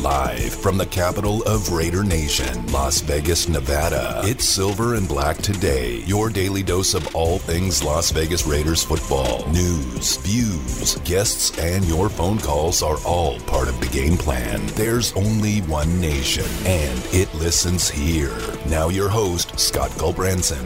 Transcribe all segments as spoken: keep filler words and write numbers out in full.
Live from the capital of Raider Nation, Las Vegas, Nevada. It's Silver and Black Today, your daily dose of all things Las Vegas Raiders football. News, views, guests, and your phone calls are all part of the game plan. There's only one nation, and it listens here. Now your host, Scott Gulbranson.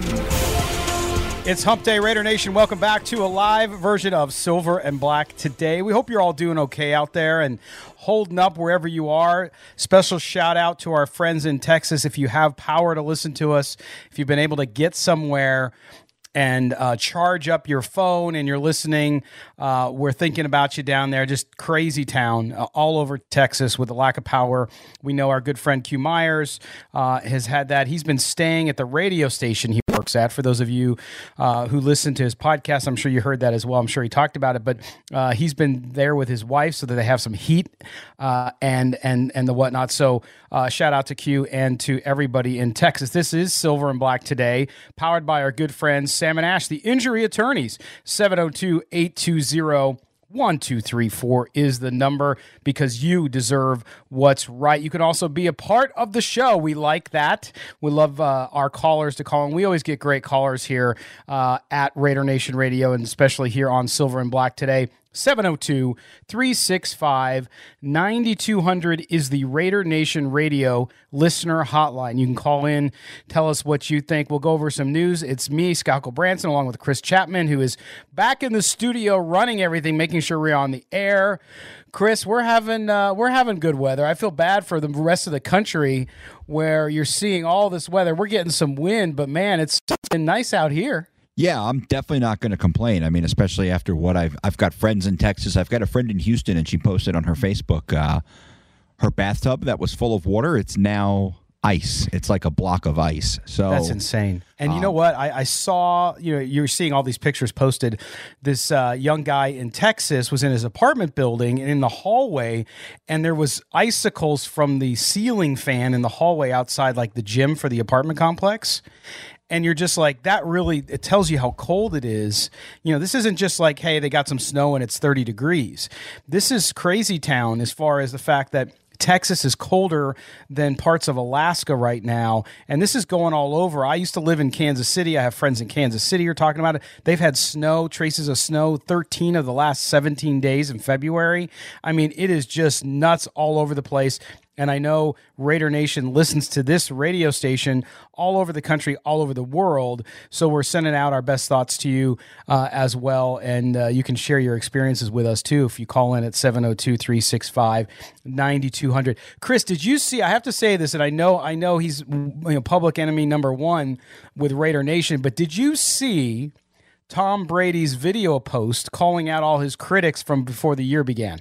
It's Hump Day, Raider Nation. Welcome back to a live version of Silver and Black Today. We hope you're all doing okay out there and holding up wherever you are. Special shout out to our friends in Texas. If you have power to listen to us, if you've been able to get somewhere and uh, charge up your phone and you're listening, uh, we're thinking about you down there. Just crazy town uh, all over Texas with a lack of power. We know our good friend Q Myers uh, has had that. He's been staying at the radio station he works at. For those of you uh, who listen to his podcast, I'm sure you heard that as well. I'm sure he talked about it, but uh, he's been there with his wife so that they have some heat uh, and and and the whatnot. So uh, shout out to Q and to everybody in Texas. This is Silver and Black Today, powered by our good friends Sam and Ash, the injury attorneys. seven oh two, eight two zero, one two three four is the number, because you deserve what's right. You can also be a part of the show. We like that. We love uh, our callers to call in. We always get great callers here uh, at Raider Nation Radio, and especially here on Silver and Black Today. seven oh two, three six five, nine two hundred is the Raider Nation Radio listener hotline. You can call in, tell us what you think. We'll go over some news. It's me, Scott Branson, along with Chris Chapman, who is back in the studio running everything, making sure we're on the air. Chris, we're having uh, we're having good weather. I feel bad for the rest of the country where you're seeing all this weather. We're getting some wind, but man, it's been nice out here. Yeah, I'm definitely not going to complain. I mean, especially after what I've I've got friends in Texas. I've got a friend in Houston, and she posted on her Facebook uh, her bathtub that was full of water. It's now ice. It's like a block of ice. So that's insane. And um, you know what? I, I saw, you know, you're seeing all these pictures posted. This uh, young guy in Texas was in his apartment building and in the hallway, and there was icicles from the ceiling fan in the hallway outside, like the gym for the apartment complex. And you're just like, that really, it tells you how cold it is. You know, this isn't just like, hey, they got some snow and it's thirty degrees. This is crazy town as far as the fact that Texas is colder than parts of Alaska right now, and this is going all over. I used to live in Kansas City. I have friends in Kansas City who are talking about it. They've had snow, traces of snow, thirteen of the last seventeen days in February. I mean, it is just nuts all over the place. And I know Raider Nation listens to this radio station all over the country, all over the world. So we're sending out our best thoughts to you uh, as well. And uh, you can share your experiences with us, too, if you call in at seven oh two, three six five, nine two hundred. Chris, did you see, I have to say this, and I know I know he's, you know, public enemy number one with Raider Nation, but did you see Tom Brady's video post calling out all his critics from before the year began?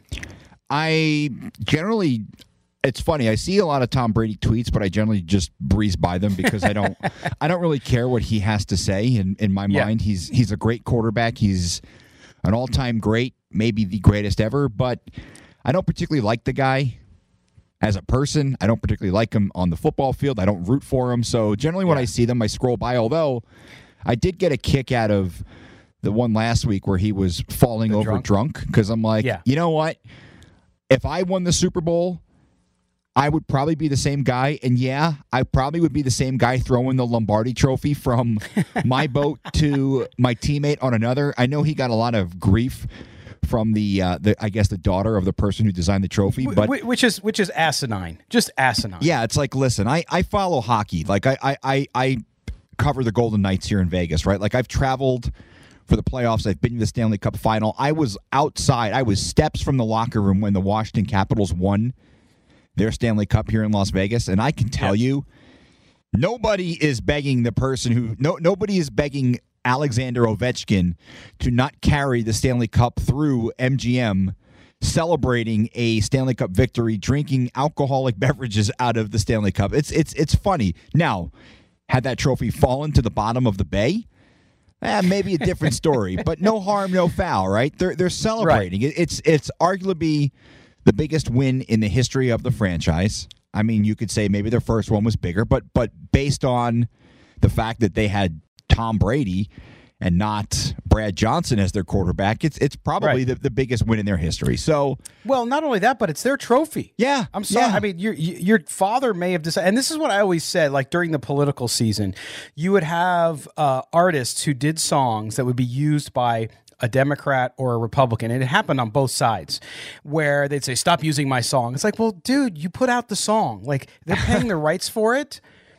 I generally... It's funny. I see a lot of Tom Brady tweets, but I generally just breeze by them because I don't I don't really care what he has to say. In, in my yeah. mind, he's he's a great quarterback. He's an all-time great, maybe the greatest ever, but I don't particularly like the guy as a person. I don't particularly like him on the football field. I don't root for him. So generally when yeah. I see them, I scroll by, although I did get a kick out of the one last week where he was falling the over drunk because I'm like, yeah. you know what? If I won the Super Bowl, I would probably be the same guy, and yeah, I probably would be the same guy throwing the Lombardi trophy from my boat to my teammate on another. I know he got a lot of grief from the, uh, the I guess, the daughter of the person who designed the trophy, but which is which is asinine, just asinine. Yeah, it's like, listen, I, I follow hockey, like I, I I I cover the Golden Knights here in Vegas, right? Like I've traveled for the playoffs. I've been to the Stanley Cup final. I was outside. I was steps from the locker room when the Washington Capitals won their Stanley Cup here in Las Vegas, and I can tell yeah. you, nobody is begging the person who no nobody is begging Alexander Ovechkin to not carry the Stanley Cup through M G M, celebrating a Stanley Cup victory, drinking alcoholic beverages out of the Stanley Cup. It's it's it's funny. Now, had that trophy fallen to the bottom of the bay, eh, maybe a different story. But no harm, no foul, right? They're they're celebrating. Right. It's it's arguably the biggest win in the history of the franchise. I mean, you could say maybe their first one was bigger, but but based on the fact that they had Tom Brady and not Brad Johnson as their quarterback, it's it's probably Right. the, the biggest win in their history. So, Well, not only that, but it's their trophy. yeah. I'm sorry. yeah. I mean, your your father may have decided, and this is what I always said. Like during the political season, you would have uh, artists who did songs that would be used by a Democrat or a Republican, and it happened on both sides, where they'd say, "Stop using my song." It's like, well, dude, you put out the song. Like they're paying the rights for it.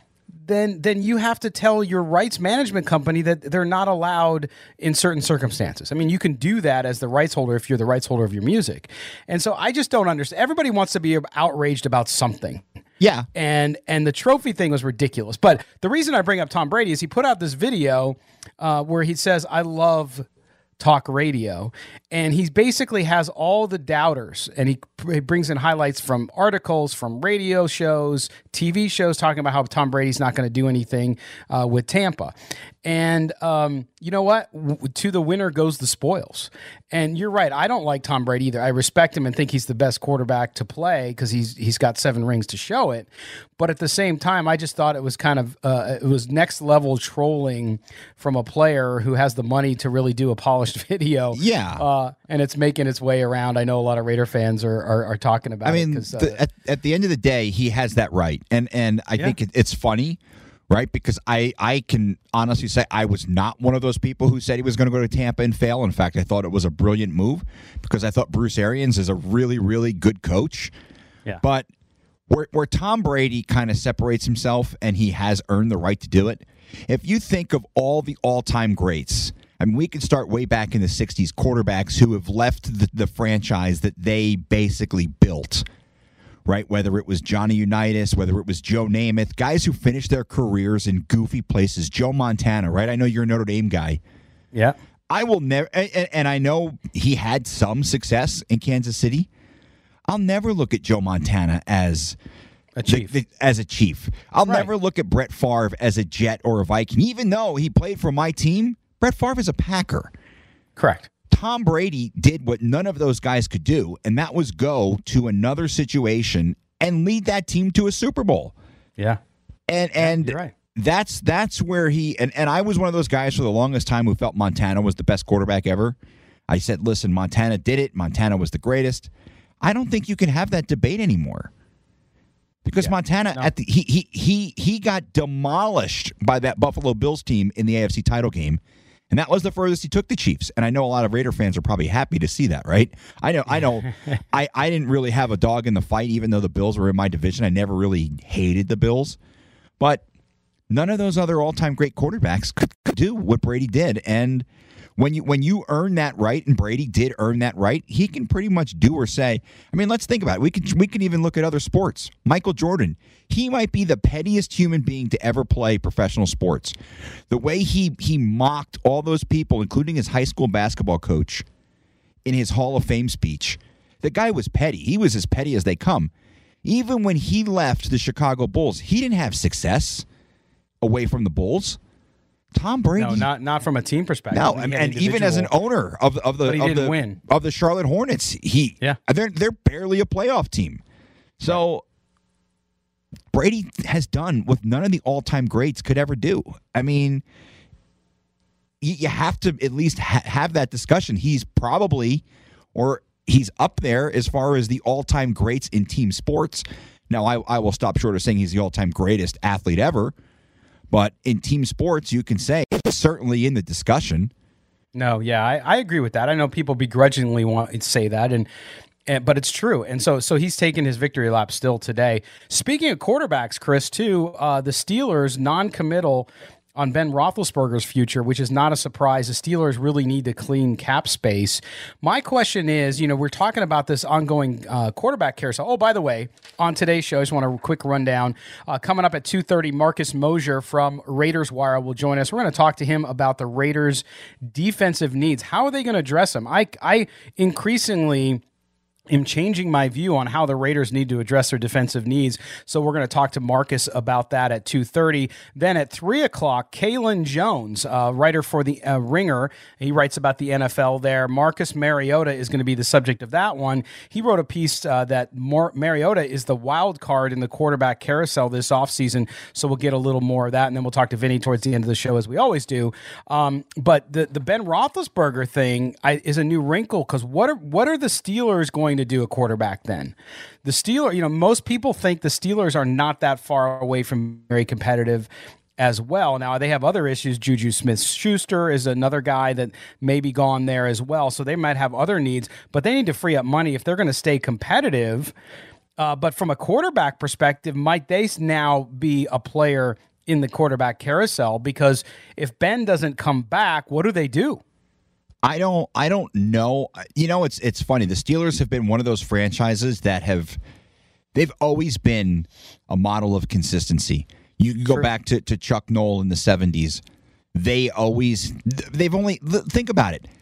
Then, then you have to tell your rights management company that they're not allowed in certain circumstances. I mean, you can do that as the rights holder if you're the rights holder of your music. And so I just don't understand. Everybody wants to be outraged about something. Yeah. And and the trophy thing was ridiculous. But the reason I bring up Tom Brady is he put out this video uh, where he says, "I love talk radio," and he basically has all the doubters, and he, he brings in highlights from articles, from radio shows, T V shows, talking about how Tom Brady's not going to do anything uh, with Tampa. And um, you know what? W- to the winner goes the spoils. And you're right. I don't like Tom Brady either. I respect him and think he's the best quarterback to play because he's he's got seven rings to show it. But at the same time, I just thought it was kind of uh, it was next level trolling from a player who has the money to really do a polished video. Yeah. uh, and it's making its way around. I know a lot of Raider fans are are, are talking about. I mean, it 'cause, uh, the, at, at the end of the day, he has that right, and and I Yeah. think it, it's funny, right? Because I I can honestly say I was not one of those people who said he was going to go to Tampa and fail. In fact, I thought it was a brilliant move because I thought Bruce Arians is a really really good coach. Yeah. But where where Tom Brady kind of separates himself, and he has earned the right to do it. If you think of all the all-time greats, I mean, we can start way back in the sixties, quarterbacks who have left the, the franchise that they basically built, right? Whether it was Johnny Unitas, whether it was Joe Namath, guys who finished their careers in goofy places. Joe Montana, right? I know you're a Notre Dame guy. yeah. I will never, and, and I know he had some success in Kansas City. I'll never look at Joe Montana as A chief. the- the- as a chief. I'll Right. never look at Brett Favre as a Jet or a Viking, even though he played for my team. Brett Favre is a Packer. Correct. Tom Brady did what none of those guys could do, and that was go to another situation and lead that team to a Super Bowl. Yeah. And and you're right. that's that's where he and, and I was one of those guys for the longest time who felt Montana was the best quarterback ever. I said, listen, Montana did it. Montana was the greatest. I don't think you can have that debate anymore. Because Yeah. Montana No. at the he he he he got demolished by that Buffalo Bills team in the A F C title game. And that was the furthest he took the Chiefs. And I know a lot of Raider fans are probably happy to see that, right? I know I know I, I didn't really have a dog in the fight, even though the Bills were in my division. I never really hated the Bills. But none of those other all-time great quarterbacks could, could do what Brady did. And when you when you earn that right, and Brady did earn that right, he can pretty much do or say. I mean, let's think about it. We could we could even look at other sports. Michael Jordan, he might be the pettiest human being to ever play professional sports. The way he he mocked all those people, including his high school basketball coach, in his Hall of Fame speech. The guy was petty. He was as petty as they come. Even when he left the Chicago Bulls, he didn't have success away from the Bulls. Tom Brady, No, not not from a team perspective. no, He and, had and even as an individual- owner of of the But he of didn't the win. of the Charlotte Hornets, he Yeah. they're they're barely a playoff team. So Brady has done what none of the all time greats could ever do. I mean, you, you have to at least ha- have that discussion. He's probably or he's up there as far as the all time greats in team sports. Now, I, I will stop short of saying he's the all time greatest athlete ever. But in team sports, you can say it's certainly in the discussion. No, yeah, I, I agree with that. I know people begrudgingly want to say that, and, and but it's true. And so so he's taking his victory lap still today. Speaking of quarterbacks, Chris, too, uh, the Steelers non-committal on Ben Roethlisberger's future, which is not a surprise. The Steelers really need to clean cap space. My question is, you know, we're talking about this ongoing uh, quarterback carousel. Oh, by the way, on today's show, I just want a quick rundown. Uh, coming up at two thirty, Marcus Mosher from Raiders Wire will join us. We're going to talk to him about the Raiders' defensive needs. How are they going to address them? I, I increasingly am changing my view on how the Raiders need to address their defensive needs. So we're going to talk to Marcus about that at two thirty. Then at three o'clock, Kalen Jones, uh, writer for the uh, Ringer, he writes about the N F L there. Marcus Mariota is going to be the subject of that one. He wrote a piece uh, that Mar- Mariota is the wild card in the quarterback carousel this offseason, so we'll get a little more of that, and then we'll talk to Vinny towards the end of the show, as we always do. Um, but the, the Ben Roethlisberger thing I, is a new wrinkle, because what are, what are the Steelers going to do a quarterback then? The Steelers, you know, most people think the Steelers are not that far away from very competitive as well. Now, they have other issues. Juju Smith-Schuster is another guy that may be gone there as well, so they might have other needs, but they need to free up money if they're going to stay competitive. Uh, but from a quarterback perspective, might they now be a player in the quarterback carousel? Because if Ben doesn't come back, what do they do? I don't I don't know. You know, it's it's funny. The Steelers have been one of those franchises that have they've always been a model of consistency. You can go True. back to, to Chuck Noll in the seventies. They always they've only think about it.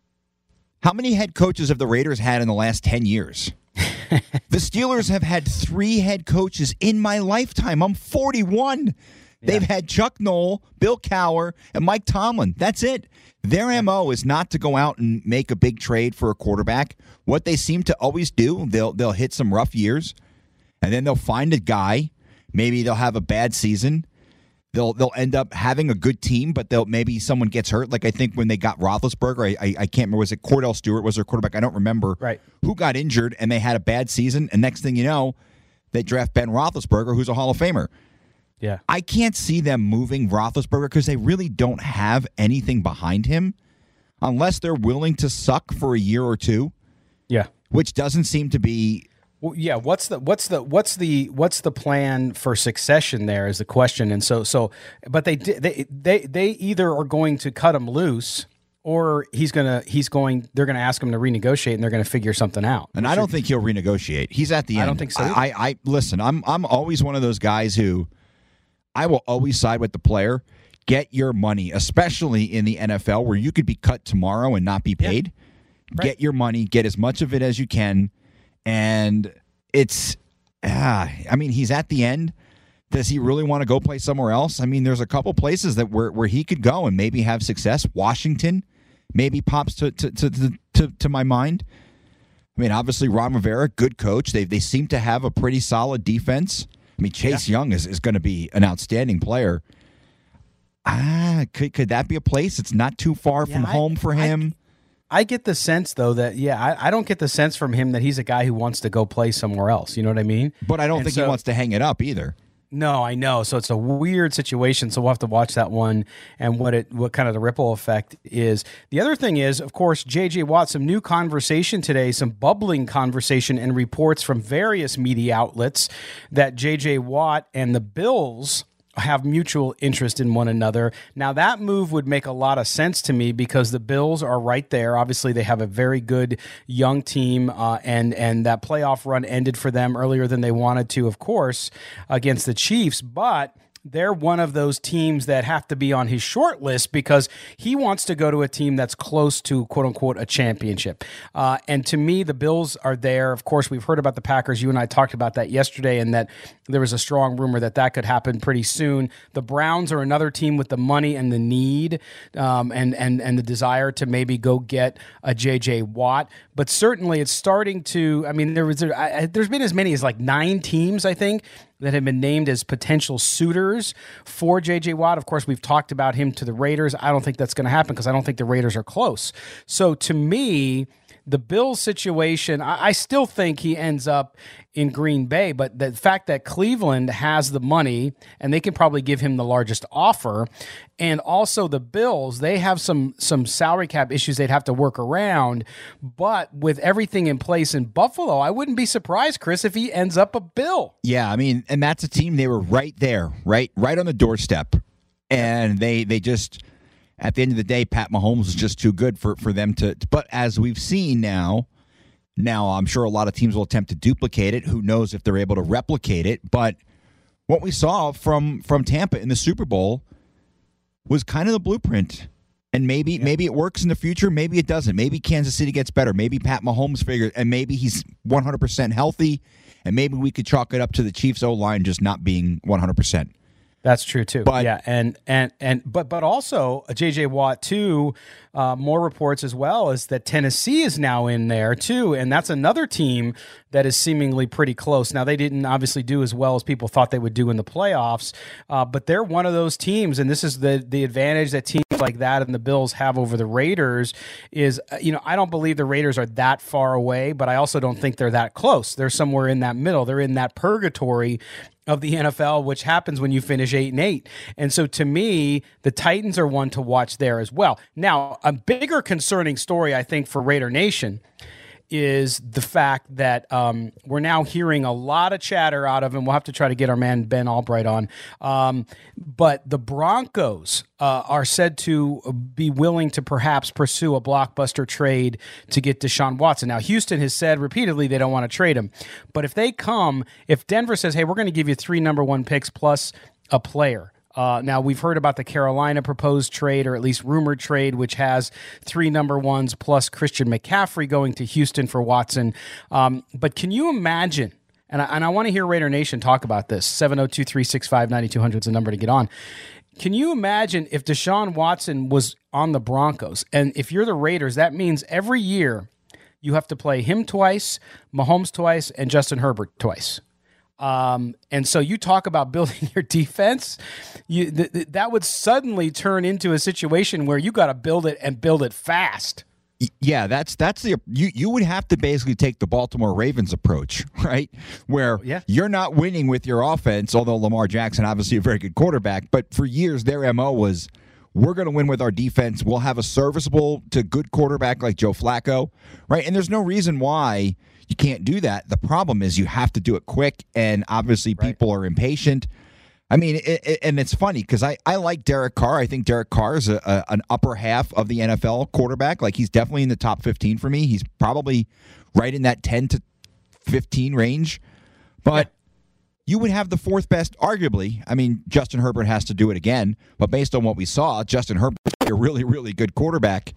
How many head coaches have the Raiders had in the last ten years? The Steelers have had three head coaches in my lifetime. I'm forty-one. Yeah. They've had Chuck Noll, Bill Cowher, and Mike Tomlin. That's it. Their M O is not to go out and make a big trade for a quarterback. What they seem to always do, they'll they'll hit some rough years, and then they'll find a guy. Maybe they'll have a bad season. They'll they'll end up having a good team, but they'll maybe someone gets hurt. Like I think when they got Roethlisberger, I, I I can't remember, was it Cordell Stewart was their quarterback? I don't remember right. who got injured, and they had a bad season. And next thing you know, they draft Ben Roethlisberger, who's a Hall of Famer. Yeah, I can't see them moving Roethlisberger because they really don't have anything behind him, unless they're willing to suck for a year or two. Yeah, which doesn't seem to be. Well, yeah, what's the what's the what's the what's the plan for succession there is the question. And so so but they they they they either are going to cut him loose, or he's going to he's going they're going to ask him to renegotiate, and they're going to figure something out. And I don't think he'll renegotiate. He's at the end. I don't think so. I, I I listen, I'm I'm always one of those guys who I will always side with the player. Get your money, especially in the N F L where you could be cut tomorrow and not be paid. Yeah. Right. Get your money, get as much of it as you can. And it's, ah, I mean, he's at the end. Does he really want to go play somewhere else? I mean, there's a couple places that where, where he could go and maybe have success. Washington maybe pops to to, to to to my mind. I mean, obviously, Ron Rivera, good coach. They they seem to have a pretty solid defense. I mean, Chase yeah. Young is, is going to be an outstanding player. Ah, could could that be a place? It's not too far yeah, from I, home for him. I, I get the sense, though, that, yeah, I, I don't get the sense from him that he's a guy who wants to go play somewhere else. You know what I mean? But I don't and think so, he wants to hang it up either. No, I know. So it's a weird situation. So we'll have to watch that one and what it, what kind of the ripple effect is. The other thing is, of course, J J Watt, some new conversation today, some bubbling conversation and reports from various media outlets that J J Watt and the Bills have mutual interest in one another. Now, that move would make a lot of sense to me because the Bills are right there. Obviously, they have a very good young team, uh, and, and that playoff run ended for them earlier than they wanted to, of course, against the Chiefs. But they're one of those teams that have to be on his short list because he wants to go to a team that's close to, quote unquote, a championship. Uh, and to me, the Bills are there. Of course, we've heard about the Packers. You and I talked about that yesterday, and that there was a strong rumor that that could happen pretty soon. The Browns are another team with the money and the need um, and, and, and the desire to maybe go get a J J Watt. But certainly it's starting to, I mean, there was there, I, there's been as many as like nine teams, I think, that have been named as potential suitors for J J Watt. Of course, we've talked about him to the Raiders. I don't think that's going to happen because I don't think the Raiders are close. So to me, the Bills situation, I, I still think he ends up in Green Bay, but the fact that Cleveland has the money and they can probably give him the largest offer, and also the Bills, they have some some salary cap issues they'd have to work around, but with everything in place in Buffalo, I wouldn't be surprised, Chris, if he ends up a Bill. Yeah, I mean, and that's a team, they were right there, right right on the doorstep, and they they just, at the end of the day, Pat Mahomes was just too good for, for them to, but as we've seen now, Now, I'm sure a lot of teams will attempt to duplicate it. Who knows if they're able to replicate it? But what we saw from, from Tampa in the Super Bowl was kind of the blueprint. And maybe yeah. maybe it works in the future. Maybe it doesn't. Maybe Kansas City gets better. Maybe Pat Mahomes figures, and maybe he's one hundred percent healthy, and maybe we could chalk it up to the Chiefs O-line just not being one hundred percent. That's true too. But, yeah, and and and but but also J J Watt too. Uh, more reports as well is that Tennessee is now in there too, and that's another team that is seemingly pretty close. Now they didn't obviously do as well as people thought they would do in the playoffs, uh, but they're one of those teams, and this is the the advantage that teams like that and the Bills have over the Raiders is, you know, I don't believe the Raiders are that far away, but I also don't think they're that close. They're somewhere in that middle. They're in that purgatory of the N F L, which happens when you finish eight and eight. And so to me, the Titans are one to watch there as well. Now, a bigger concerning story, I think, for Raider Nation is the fact that um, we're now hearing a lot of chatter out of, and we'll have to try to get our man Ben Albright on, um, but the Broncos uh, are said to be willing to perhaps pursue a blockbuster trade to get Deshaun Watson. Now, Houston has said repeatedly they don't want to trade him, but if they come, if Denver says, hey, we're going to give you three number one picks plus a player. Uh, now, we've heard about the Carolina proposed trade, or at least rumored trade, which has three number ones plus Christian McCaffrey going to Houston for Watson. Um, but can you imagine, and I, and I want to hear Raider Nation talk about this, seven oh two, three six five, nine two hundred is the number to get on. Can you imagine if Deshaun Watson was on the Broncos, and if you're the Raiders, that means every year you have to play him twice, Mahomes twice, and Justin Herbert twice. Um, and so you talk about building your defense, you th- th- that would suddenly turn into a situation where you got to build it and build it fast. Yeah, that's that's the you you would have to basically take the Baltimore Ravens approach, right? Where yeah. you're not winning with your offense, although Lamar Jackson obviously a very good quarterback, but for years their M O was we're going to win with our defense. We'll have a serviceable to good quarterback like Joe Flacco, right? And there's no reason why you can't do that. The problem is you have to do it quick, and obviously right. people are impatient. I mean, it, it, and it's funny because I, I like Derek Carr. I think Derek Carr is a, a, an upper half of the N F L quarterback. Like, he's definitely in the top fifteen for me. He's probably right in that ten to fifteen range. But yeah. you would have the fourth best, arguably. I mean, Justin Herbert has to do it again. But based on what we saw, Justin Herbert is a really, really good quarterback.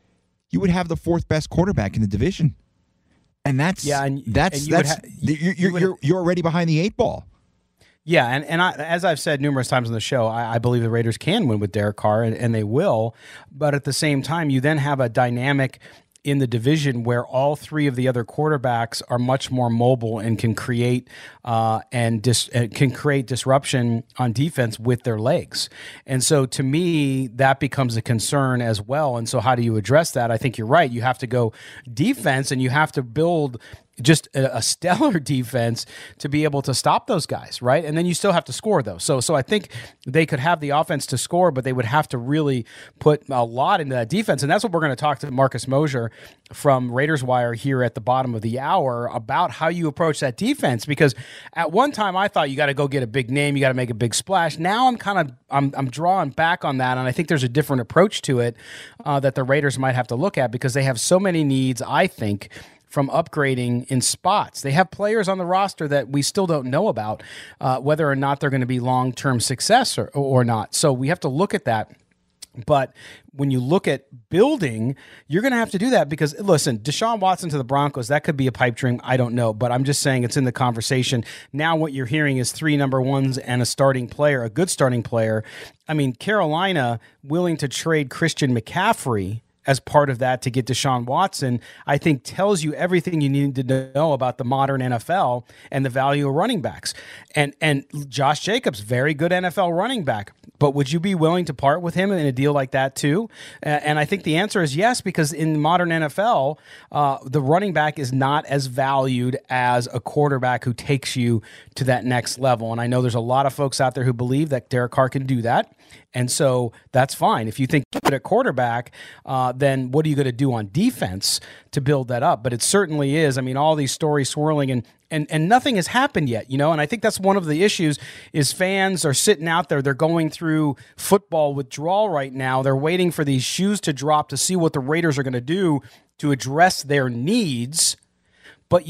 You would have the fourth best quarterback in the division. And that's yeah, and, that's and you that's ha- you, you're you you're you're already behind the eight ball. Yeah, and and I, as I've said numerous times on the show, I, I believe the Raiders can win with Derek Carr, and, and they will. But at the same time, you then have a dynamic in the division where all three of the other quarterbacks are much more mobile and can create uh, and dis- uh, can create disruption on defense with their legs. And so to me, that becomes a concern as well. And so how do you address that? I think you're right. You have to go defense, and you have to build just a, a stellar defense to be able to stop those guys, right? And then you still have to score, though. So so I think they could have the offense to score, but they would have to really put a lot into that defense. And that's what we're going to talk to Marcus Mosher from Raiders Wire here at the bottom of the hour about how you approach that defense. Because at one time I thought you got to go get a big name, you got to make a big splash. Now I'm kind of I'm I'm drawing back on that, and I think there's a different approach to it uh, that the Raiders might have to look at, because they have so many needs, I think, from upgrading in spots. They have players on the roster that we still don't know about, uh, whether or not they're going to be long-term success or, or not. So we have to look at that. But when you look at building, you're going to have to do that because, listen, Deshaun Watson to the Broncos, that could be a pipe dream. I don't know. But I'm just saying it's in the conversation. Now what you're hearing is three number ones and a starting player, a good starting player. I mean, Carolina willing to trade Christian McCaffrey as part of that to get Deshaun Watson, I think tells you everything you need to know about the modern N F L and the value of running backs. And and Josh Jacobs, very good N F L running back. But would you be willing to part with him in a deal like that too? And I think the answer is yes, because in the modern N F L, uh, the running back is not as valued as a quarterback who takes you to that next level. And I know there's a lot of folks out there who believe that Derek Carr can do that. And so that's fine. If you think you're good at quarterback, uh, then what are you going to do on defense to build that up? But it certainly is. I mean, all these stories swirling, and and and nothing has happened yet, you know. And I think that's one of the issues is fans are sitting out there. They're going through football withdrawal right now. They're waiting for these shoes to drop to see what the Raiders are going to do to address their needs. But yet,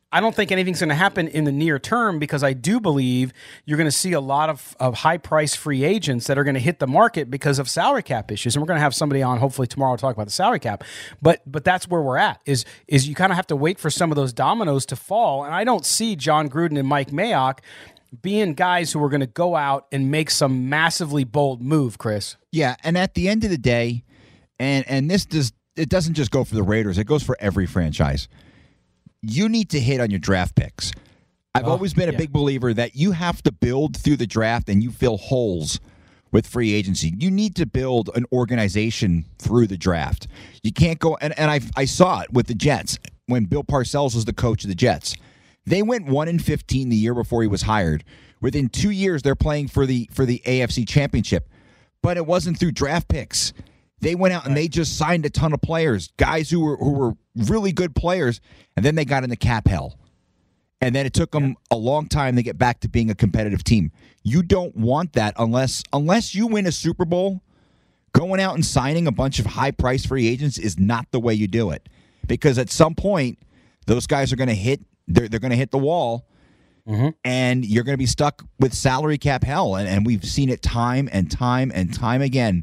I don't think anything's going to happen in the near term because I do believe you're going to see a lot of, of high-priced free agents that are going to hit the market because of salary cap issues. And we're going to have somebody on hopefully tomorrow to talk about the salary cap. But but that's where we're at, is, is you kind of have to wait for some of those dominoes to fall. And I don't see John Gruden and Mike Mayock being guys who are going to go out and make some massively bold move, Chris. Yeah, and at the end of the day, and, and this does it doesn't just go for the Raiders, it goes for every franchise. You need to hit on your draft picks. I've oh, always been a yeah. big believer that you have to build through the draft and you fill holes with free agency. You need to build an organization through the draft. You can't go, and, and I I saw it with the Jets when Bill Parcells was the coach of the Jets. They went one and fifteen the year before he was hired. Within two years, they're playing for the for the A F C Championship. But it wasn't through draft picks. They went out and they just signed a ton of players, guys who were who were really good players, and then they got into cap hell. And then it took them a long time to get back to being a competitive team. You don't want that unless unless you win a Super Bowl. Going out and signing a bunch of high-priced free agents is not the way you do it. Because at some point, those guys are going to hit they're, they're going to hit the wall, mm-hmm. and you're going to be stuck with salary cap hell. And, and we've seen it time and time and time again.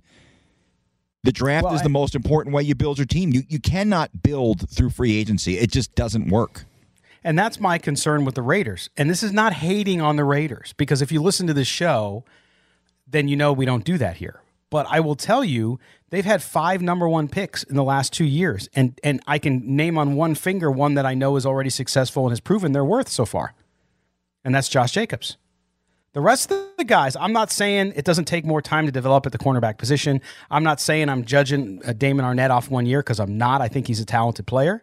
The draft well, is the I, most important way you build your team. You you cannot build through free agency. It just doesn't work. And that's my concern with the Raiders. And this is not hating on the Raiders, because if you listen to this show, then you know we don't do that here. But I will tell you, they've had five number one picks in the last two years. And, and I can name on one finger one that I know is already successful and has proven their worth so far. And that's Josh Jacobs. The rest of the guys, I'm not saying it doesn't take more time to develop at the cornerback position. I'm not saying I'm judging uh, Damon Arnett off one year, because I'm not. I think he's a talented player.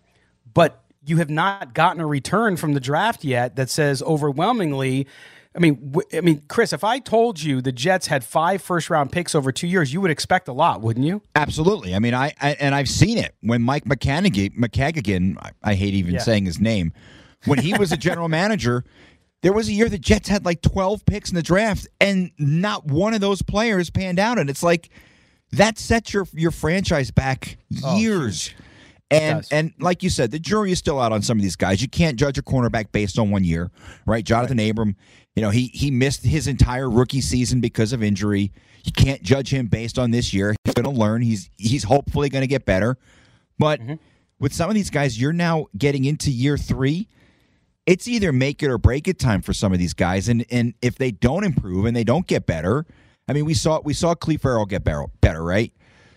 But you have not gotten a return from the draft yet that says overwhelmingly. I mean, w- I mean, Chris, if I told you the Jets had five first-round picks over two years, you would expect a lot, wouldn't you? Absolutely. I mean, I, I and I've seen it when Mike McCannigan, McCagigan, I, I hate even yeah. saying his name, when he was a general manager. There was a year the Jets had like twelve picks in the draft, and not one of those players panned out. And it's like, that sets your your franchise back years. Oh, and and like you said, the jury is still out on some of these guys. You can't judge a cornerback based on one year, right? Jonathan right. Abram, you know, he he missed his entire rookie season because of injury. You can't judge him based on this year. He's going to learn. He's he's hopefully going to get better. But mm-hmm. with some of these guys, you're now getting into year three. It's either make it or break it time for some of these guys, and and if they don't improve and they don't get better, I mean, we saw we saw Cleve Farrell get better, better, right?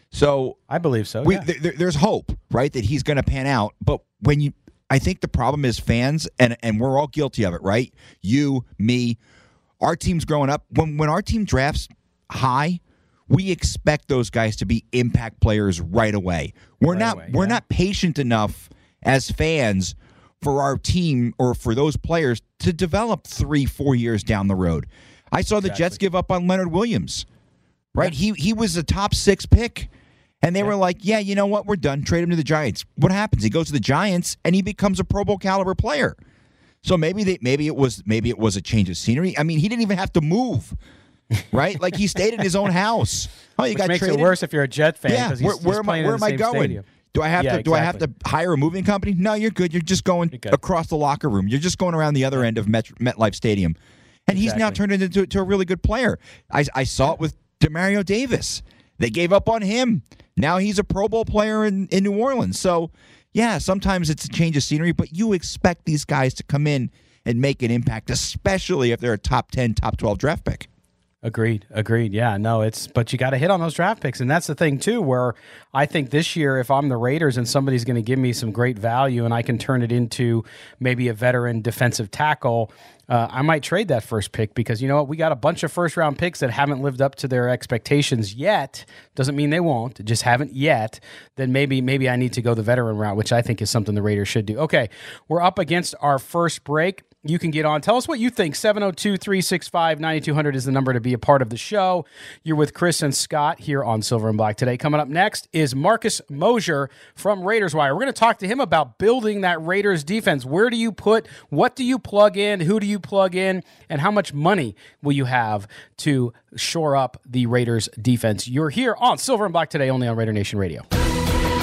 So I believe so. We, yeah. th- there's hope, right, that he's going to pan out. But when you, I think the problem is fans, and and we're all guilty of it, right? You, me, our team's growing up. When when our team drafts high, we expect those guys to be impact players right away. We're right not away, we're yeah. not patient enough as fans for our team or for those players to develop three, four years down the road. I saw the exactly. Jets give up on Leonard Williams, right? Yeah. He he was a top six pick, and they yeah. were like, yeah, you know what? We're done. Trade him to the Giants. What happens? He goes to the Giants, and he becomes a Pro Bowl caliber player. So maybe they maybe it was maybe it was a change of scenery. I mean, he didn't even have to move, right? Like, he stayed in his own house. Oh, you Which got makes traded? it worse if you're a Jet fan. Yeah, he's, where, where he's am I? Where am I going? Stadium. Do I have yeah, to? Do exactly. I have to hire a moving company? No, you're good. You're just going good. across the locker room. You're just going around the other end of Met, MetLife Stadium, and exactly. he's now turned into to a really good player. I, I saw it with Demario Davis. They gave up on him. Now he's a Pro Bowl player in, in New Orleans. So, yeah, sometimes it's a change of scenery, but you expect these guys to come in and make an impact, especially if they're a top ten, top twelve draft pick. Agreed. Agreed. Yeah, no, it's, but you got to hit on those draft picks. And that's the thing too, where I think this year, if I'm the Raiders and somebody's going to give me some great value and I can turn it into maybe a veteran defensive tackle, uh, I might trade that first pick, because you know what? We got a bunch of first round picks that haven't lived up to their expectations yet. Doesn't mean they won't, just haven't yet. Then maybe, maybe I need to go the veteran route, which I think is something the Raiders should do. Okay. We're up against our first break. You can get on. Tell us what you think. seven oh two, three six five, nine two hundred is the number to be a part of the show. You're with Chris and Scott here on Silver and Black today. Coming up next is Marcus Mosher from Raiders Wire. We're going to talk to him about building that Raiders defense. Where do you put, what do you plug in, who do you plug in, and how much money will you have to shore up the Raiders defense? You're here on Silver and Black today, only on Raider Nation Radio.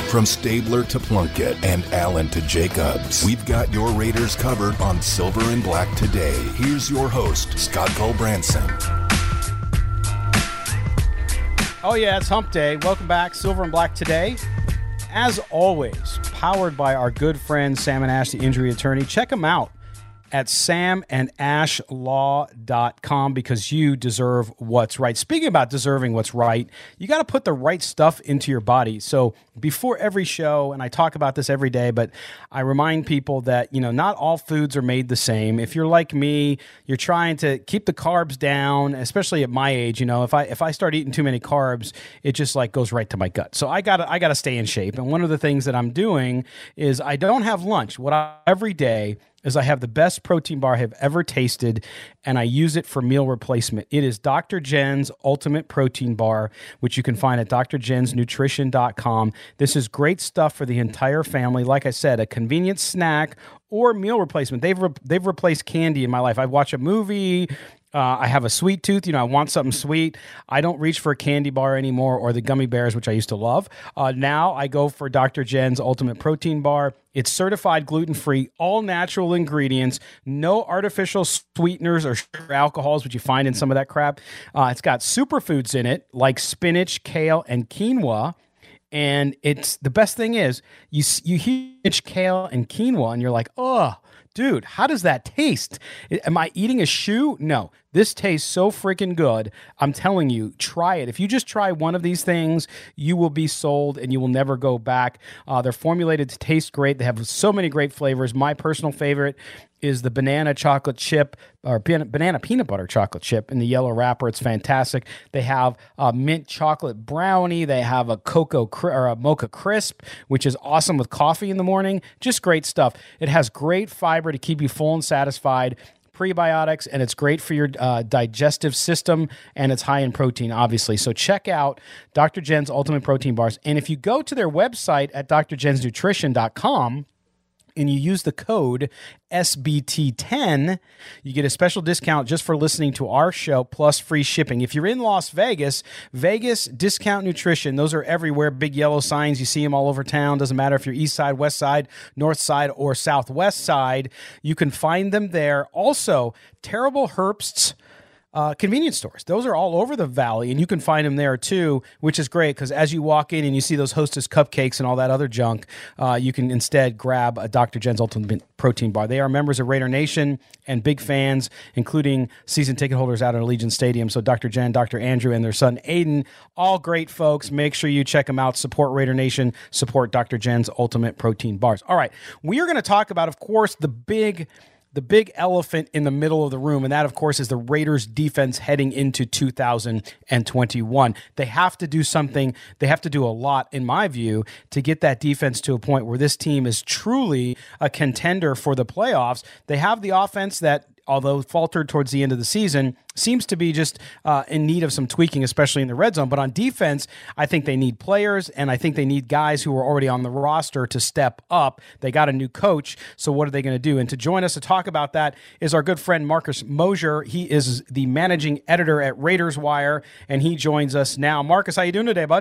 From Stabler to Plunkett and Allen to Jacobs, we've got your Raiders covered on Silver and Black Today. Here's your host, Scott Gulbranson. Oh yeah, it's Hump Day. Welcome back, Silver and Black Today. As always, powered by our good friend Sam and Ash, the injury attorney. Check them out at sam and ash law dot com because you deserve what's right. Speaking about deserving what's right, you got to put the right stuff into your body. So before every show, and I talk about this every day, but I remind people that, you know, not all foods are made the same. If you're like me, you're trying to keep the carbs down, especially at my age. You know, if I if I start eating too many carbs, it just like goes right to my gut. So I got I got to stay in shape. And one of the things that I'm doing is I don't have lunch. What I every day is I have the best protein bar I have ever tasted, and I use it for meal replacement. It is Doctor Jen's Ultimate Protein Bar, which you can find at d r jens nutrition dot com. This is great stuff for the entire family. Like I said, a convenient snack or meal replacement. They've re- they've replaced candy in my life. I watch a movie. Uh, I have a sweet tooth. You know, I want something sweet. I don't reach for a candy bar anymore or the gummy bears, which I used to love. Uh, now I go for Doctor Jen's Ultimate Protein Bar. It's certified gluten-free, all natural ingredients, no artificial sweeteners or sugar alcohols, which you find in some of that crap. Uh, it's got superfoods in it, like spinach, kale, and quinoa. And it's the best thing is you you hear kale and quinoa, and you're like, oh, dude, how does that taste? Am I eating a shoe? No. This tastes so freaking good. I'm telling you, try it. If you just try one of these things, you will be sold and you will never go back. Uh, they're formulated to taste great. They have so many great flavors. My personal favorite is the banana chocolate chip or banana peanut butter chocolate chip in the yellow wrapper. It's fantastic. They have a mint chocolate brownie. They have a cocoa cri- or a mocha crisp, which is awesome with coffee in the morning. Just great stuff. It has great fiber to keep you full and satisfied. Prebiotics, and it's great for your uh, digestive system, and it's high in protein, obviously. So check out Doctor Jen's Ultimate Protein Bars. And if you go to their website at d r jens nutrition dot com and you use the code S B T ten, you get a special discount just for listening to our show, plus free shipping. If you're in Las Vegas, Vegas Discount Nutrition, those are everywhere, big yellow signs. You see them all over town. Doesn't matter if you're east side, west side, north side, or southwest side. You can find them there. Also, Terrible Herbst's Uh, convenience stores. Those are all over the valley, and you can find them there too, which is great because as you walk in and you see those Hostess cupcakes and all that other junk, uh, you can instead grab a Doctor Jen's Ultimate Protein Bar. They are members of Raider Nation and big fans, including season ticket holders out at Allegiant Stadium. So Doctor Jen, Doctor Andrew, and their son Aiden, all great folks. Make sure you check them out. Support Raider Nation. Support Doctor Jen's Ultimate Protein Bars. All right, we are going to talk about, of course, the big The big elephant in the middle of the room, and that, of course, is the Raiders' defense heading into two thousand twenty-one. They have to do something. They have to do a lot, in my view, to get that defense to a point where this team is truly a contender for the playoffs. They have the offense that, although faltered towards the end of the season, seems to be just uh, in need of some tweaking, especially in the red zone. But on defense, I think they need players, and I think they need guys who are already on the roster to step up. They got a new coach, so what are they going to do? And to join us to talk about that is our good friend Marcus Mosher. He is the managing editor at Raiders Wire, and he joins us now. Marcus, how you doing today, bud?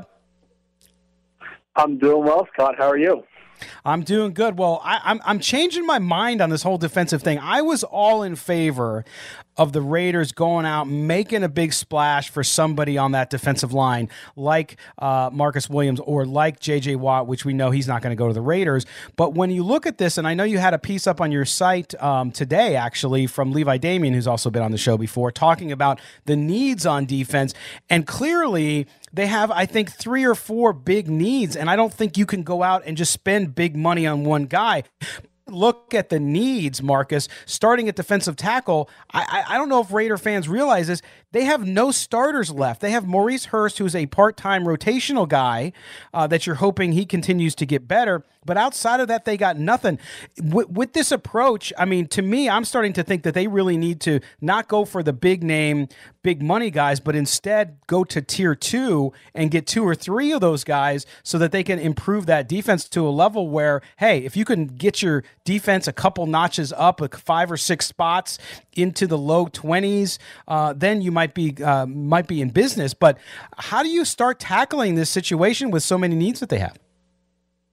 I'm doing well, Scott. How are you? I'm doing good. Well, I, I'm I'm changing my mind on this whole defensive thing. I was all in favor of the Raiders going out, making a big splash for somebody on that defensive line, like uh, Marcus Williams or like J J Watt, which we know he's not going to go to the Raiders. But when you look at this, and I know you had a piece up on your site um, today, actually, from Levi Damien, who's also been on the show before, talking about the needs on defense. And clearly, they have, I think, three or four big needs, and I don't think you can go out and just spend big money on one guy. Look at the needs, Marcus. Starting at defensive tackle, I, I I don't know if Raider fans realize this. They have no starters left. They have Maurice Hurst, who's a part-time rotational guy uh, that you're hoping he continues to get better. But outside of that, they got nothing. With, with this approach, I mean, to me, I'm starting to think that they really need to not go for the big name, big money guys, but instead go to tier two and get two or three of those guys so that they can improve that defense to a level where, hey, if you can get your defense a couple notches up, like five or six spots into the low twenties, uh, then you might be uh, might be in business. But how do you start tackling this situation with so many needs that they have?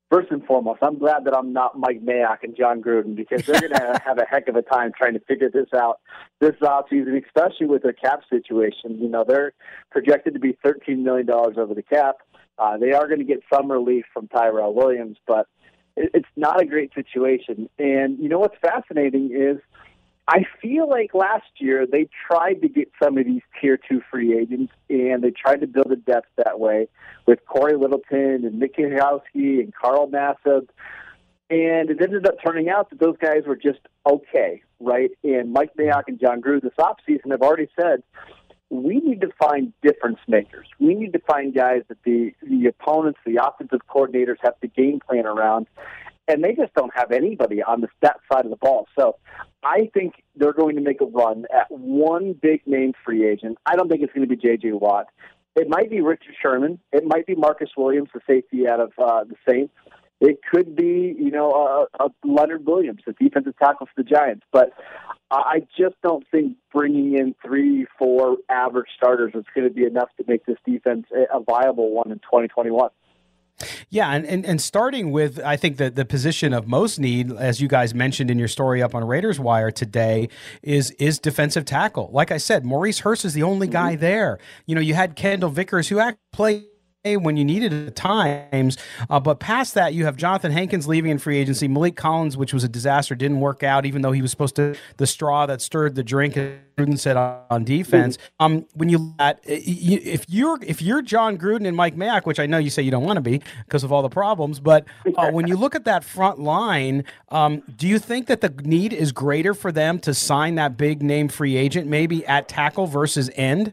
first and foremost, I'm glad that I'm not Mike Mayock and John Gruden, because they're going to have a heck of a time trying to figure this out this offseason, especially with their cap situation. You know, they're projected to be thirteen million dollars over the cap. Uh, they are going to get some relief from Tyrell Williams, but it, it's not a great situation. And, you know, what's fascinating is I feel like last year they tried to get some of these tier two free agents, and they tried to build a depth that way with Corey Littleton and Nick Kwiatkowski and Carl Nassib. And it ended up turning out that those guys were just okay, right? And Mike Mayock and John Gruden this offseason have already said, we need to find difference makers. We need to find guys that the, the opponents, the offensive coordinators have to game plan around. And they just don't have anybody on the that side of the ball. So I think they're going to make a run at one big name free agent. I don't think it's going to be J J. Watt. It might be Richard Sherman. It might be Marcus Williams, the safety out of uh, the Saints. It could be, you know, uh, uh, Leonard Williams, the defensive tackle for the Giants. But I just don't think bringing in three, four average starters is going to be enough to make this defense a viable one in twenty twenty-one. Yeah, and, and, and starting with, I think, the, the position of most need, as you guys mentioned in your story up on Raiders Wire today, is is defensive tackle. Like I said, Maurice Hurst is the only guy there. You know, you had Kendall Vickers, who actually played when you needed it at times, uh, but past that, you have Jonathan Hankins leaving in free agency, Malik Collins, which was a disaster, didn't work out, even though he was supposed to, the straw that stirred the drink, as Gruden said, on, on defense. Um, when you at if you're if you're John Gruden and Mike Mayock, which I know you say you don't want to be because of all the problems, but uh, when you look at that front line, um, do you think that the need is greater for them to sign that big name free agent, maybe at tackle versus end?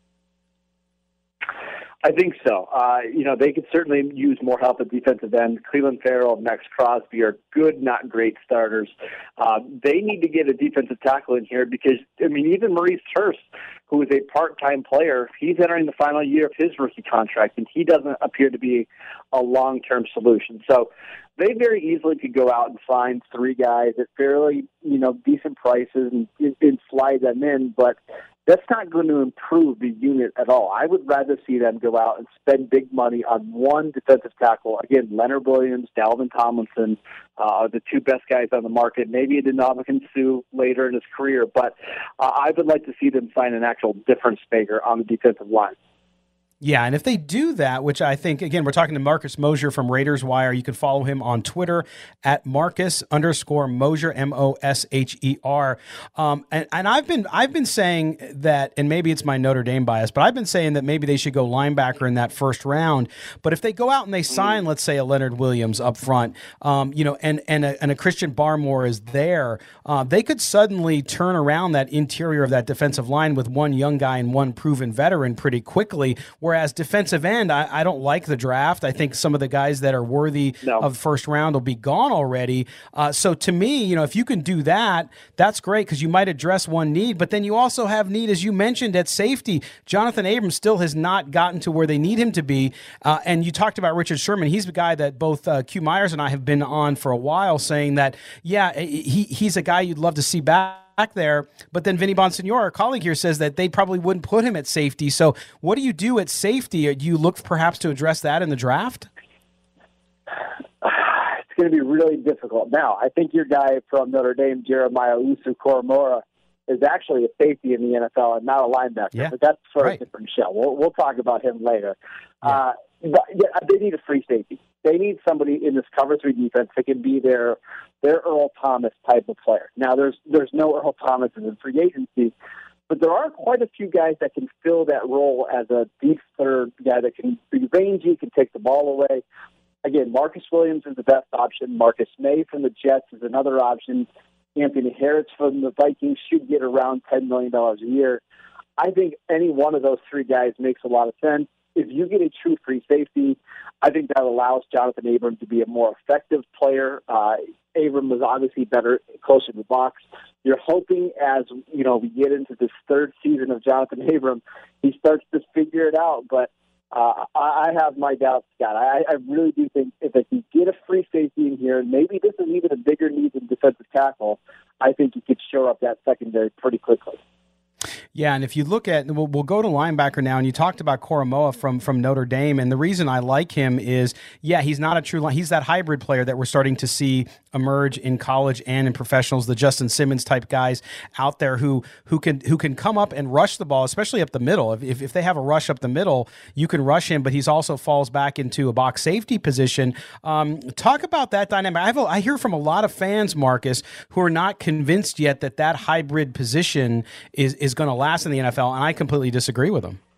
I think so. Uh, you know, they could certainly use more help at defensive end. Cleveland Farrell, Max Crosby are good, not great starters. Uh, they need to get a defensive tackle in here because, I mean, even Maurice Hurst, who is a part-time player, he's entering the final year of his rookie contract, and he doesn't appear to be a long-term solution. So they very easily could go out and find three guys at fairly, you know, decent prices and, and slide them in, but that's not going to improve the unit at all. I would rather see them go out and spend big money on one defensive tackle. Again, Leonard Williams, Dalvin Tomlinson uh, are the two best guys on the market. Maybe a Ndamukong Suh later in his career, but uh, I would like to see them sign an actual difference maker on the defensive line. Yeah, and if they do that, which I think, again, we're talking to Marcus Mosher from Raiders Wire. You can follow him on Twitter at Marcus underscore Mosher, M O S H E R. Um, and, and I've been I've been saying that, and maybe it's my Notre Dame bias, but I've been saying that maybe they should go linebacker in that first round. But if they go out and they sign, let's say, a Leonard Williams up front, um, you know, and and a, and a Christian Barmore is there, uh, they could suddenly turn around that interior of that defensive line with one young guy and one proven veteran pretty quickly. Whereas defensive end, I, I don't like the draft. I think some of the guys that are worthy no. of first round will be gone already. Uh, so to me, you know, if you can do that, that's great because you might address one need. But then you also have need, as you mentioned, at safety. Jonathan Abrams still has not gotten to where they need him to be. Uh, and you talked about Richard Sherman. He's the guy that both uh, Q Myers and I have been on for a while saying that, yeah, he he's a guy you'd love to see back. back there, but then Vinny Bonsignore, our colleague here, says that they probably wouldn't put him at safety. So what do you do at safety? Do you look perhaps to address that in the draft? It's going to be really difficult. Now, I think your guy from Notre Dame, Jeremiah Owusu-Koramoah, is actually a safety in the N F L and not a linebacker, yeah. but that's for right. a different show. We'll, we'll talk about him later. Yeah. Uh, but yeah, they need a free safety. They need somebody in this cover three defense that can be their their Earl Thomas type of player. Now, there's there's no Earl Thomas in the free agency, but there are quite a few guys that can fill that role as a deep third guy that can be rangy, can take the ball away. Again, Marcus Williams is the best option. Marcus May from the Jets is another option. Anthony Harris from the Vikings should get around ten million dollars a year. I think any one of those three guys makes a lot of sense. If you get a true free safety, I think that allows Jonathan Abram to be a more effective player. Uh, Abram was obviously better closer to the box. You're hoping as, you know, we get into this third season of Jonathan Abram, he starts to figure it out. But uh, I have my doubts, Scott. I, I really do think if they can get a free safety in here, maybe this is even a bigger need than defensive tackle, I think you could shore up that secondary pretty quickly. Yeah, and if you look at, we'll, we'll go to linebacker now, and you talked about Koromoa from from Notre Dame, and the reason I like him is, yeah, he's not a true line. He's that hybrid player that we're starting to see emerge in college and in professionals, the Justin Simmons type guys out there who who can who can come up and rush the ball, especially up the middle. If, if, if they have a rush up the middle, you can rush him, but he's also falls back into a box safety position. Um, talk about that dynamic. I, have a, I hear from a lot of fans, Marcus, who are not convinced yet that that hybrid position is, is going to last in the N F L, and I completely disagree with him.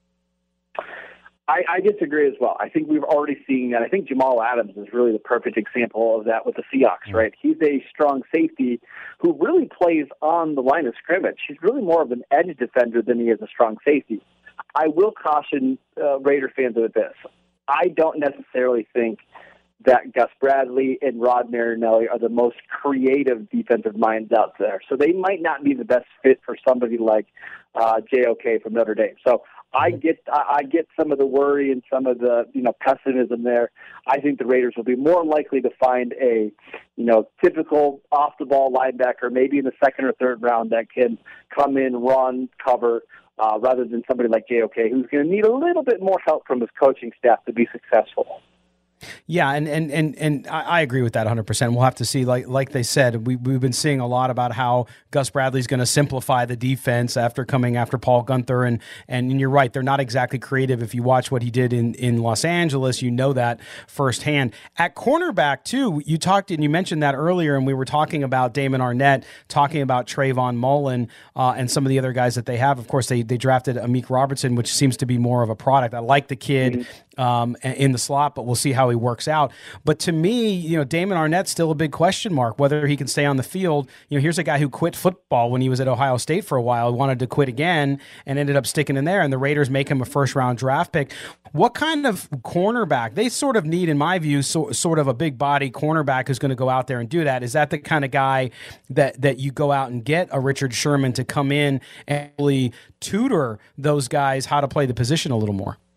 I, I disagree as well. I think we've already seen that. I think Jamal Adams is really the perfect example of that with the Seahawks, right? He's a strong safety who really plays on the line of scrimmage. He's really more of an edge defender than he is a strong safety. I will caution uh, Raider fans with this. I don't necessarily think that Gus Bradley and Rod Marinelli are the most creative defensive minds out there. So they might not be the best fit for somebody like uh, J O K from Notre Dame. So I get I get some of the worry and some of the you know pessimism there. I think the Raiders will be more likely to find a you know typical off the ball linebacker, maybe in the second or third round, that can come in, run, cover, uh, rather than somebody like J O K, who's going to need a little bit more help from his coaching staff to be successful. Yeah, and and and, and I agree with that one hundred percent. We'll have to see, like like they said, we, we've been seeing a lot about how Gus Bradley's going to simplify the defense after coming after Paul Gunther, and, and you're right, they're not exactly creative. If you watch what he did in, in Los Angeles, you know that firsthand. At cornerback, too, you talked and you mentioned that earlier, and we were talking about Damon Arnett, talking about Trayvon Mullen, uh, and some of the other guys that they have. Of course, they, they drafted Amik Robertson, which seems to be more of a product. I like the kid. Mm-hmm. Um, in the slot, but we'll see how he works out. But to me, you know, Damon Arnett's still a big question mark, whether he can stay on the field. You know, here's a guy who quit football when he was at Ohio State for a while, wanted to quit again, and ended up sticking in there, and the Raiders make him a first-round draft pick. What kind of cornerback? They sort of need, in my view, so, sort of a big-body cornerback who's going to go out there and do that. Is that the kind of guy that, that you go out and get a Richard Sherman to come in and really tutor those guys how to play the position a little more?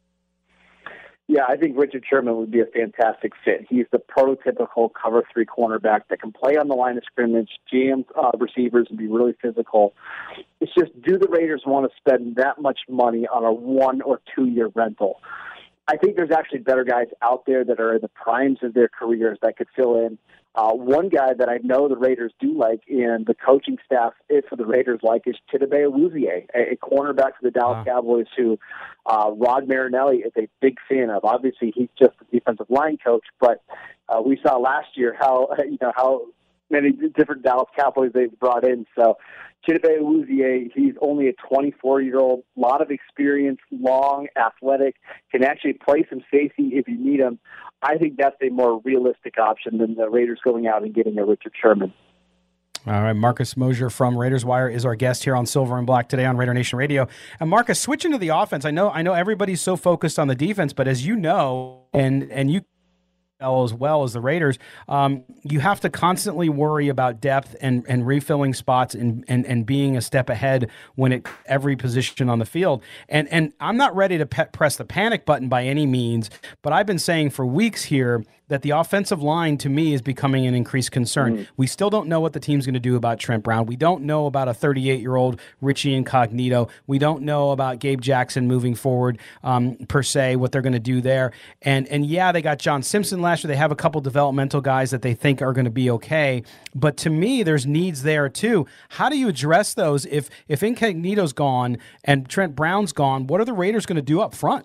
Yeah, I think Richard Sherman would be a fantastic fit. He's the prototypical cover three cornerback that can play on the line of scrimmage, jam uh, receivers, and be really physical. It's just, do the Raiders want to spend that much money on a one or two year rental? I think there's actually better guys out there that are in the primes of their careers that could fill in. Uh, one guy that I know the Raiders do like, and the coaching staff for the Raiders like, is Chidobe Awuzie, a, a cornerback for the Dallas wow. Cowboys who uh, Rod Marinelli is a big fan of. Obviously, he's just a defensive line coach, but uh, we saw last year how you know how many different Dallas Cowboys they've brought in. So Chidobe Awuzie, he's only a twenty-four-year-old, lot of experience, long, athletic, can actually play some safety if you need him. I think that's a more realistic option than the Raiders going out and getting a Richard Sherman. All right, Marcus Mosher from Raiders Wire is our guest here on Silver and Black today on Raider Nation Radio. And Marcus, switching to the offense, I know I know everybody's so focused on the defense, but as you know, and and you as well as the Raiders, um, you have to constantly worry about depth and, and refilling spots and, and, and being a step ahead when it every position on the field. And and I'm not ready to pe- press the panic button by any means, but I've been saying for weeks here that the offensive line, to me, is becoming an increased concern. Mm. We still don't know what the team's going to do about Trent Brown. We don't know about a thirty-eight-year-old Richie Incognito. We don't know about Gabe Jackson moving forward, um, per se, what they're going to do there. And, and yeah, they got John Simpson last year. They have a couple developmental guys that they think are going to be okay. But to me, there's needs there, too. How do you address those? If, if Incognito's gone and Trent Brown's gone, what are the Raiders going to do up front?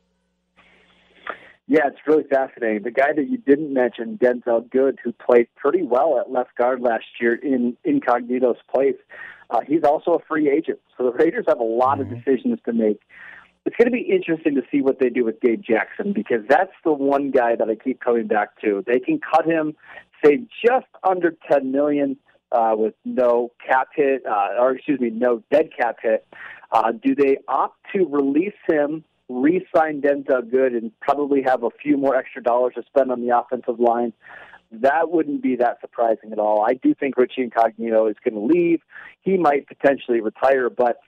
Yeah, it's really fascinating. The guy that you didn't mention, Denzel Good, who played pretty well at left guard last year in Incognito's place, uh, he's also a free agent. So the Raiders have a lot mm-hmm. of decisions to make. It's going to be interesting to see what they do with Gabe Jackson, because that's the one guy that I keep coming back to. They can cut him, say, just under ten million dollars uh, with no cap hit, uh, or excuse me, no dead cap hit. Uh, do they opt to release him, re-sign Denzel Good, and probably have a few more extra dollars to spend on the offensive line? That wouldn't be that surprising at all. I do think Richie Incognito is going to leave. He might potentially retire, but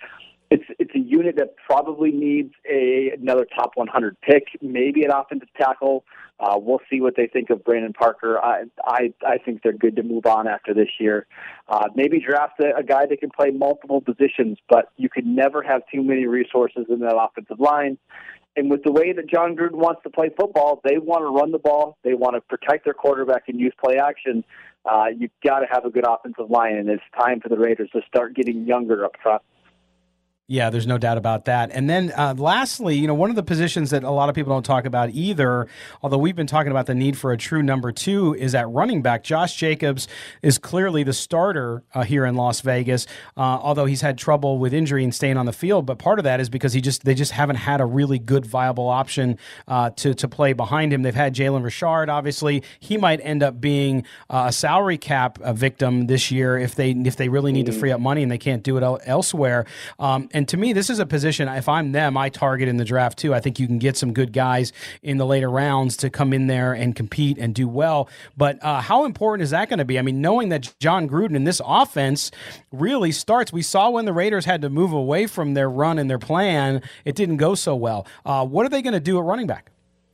It's it's a unit that probably needs a another top one hundred pick, maybe an offensive tackle. Uh, we'll see what they think of Brandon Parker. I I, I think they're good to move on after this year. Uh, maybe draft a, a guy that can play multiple positions, but you could never have too many resources in that offensive line. And with the way that John Gruden wants to play football, they want to run the ball. They want to protect their quarterback and use play action. Uh, you've got to have a good offensive line, and it's time for the Raiders to start getting younger up front. Yeah, there's no doubt about that. And then uh, lastly, you know, one of the positions that a lot of people don't talk about either, although we've been talking about the need for a true number two, is at running back. Josh Jacobs is clearly the starter uh, here in Las Vegas, uh, although he's had trouble with injury and staying on the field. But part of that is because he just they just haven't had a really good, viable option uh, to, to play behind him. They've had Jalen Richard, obviously. He might end up being uh, a salary cap uh, victim this year if they if they really need to free up money and they can't do it el- elsewhere. Um, And to me, this is a position, if I'm them, I target in the draft too. I think you can get some good guys in the later rounds to come in there and compete and do well. But uh, how important is that going to be? I mean, knowing that John Gruden in this offense really starts, we saw when the Raiders had to move away from their run and their plan, it didn't go so well. Uh, what are they going to do at running back?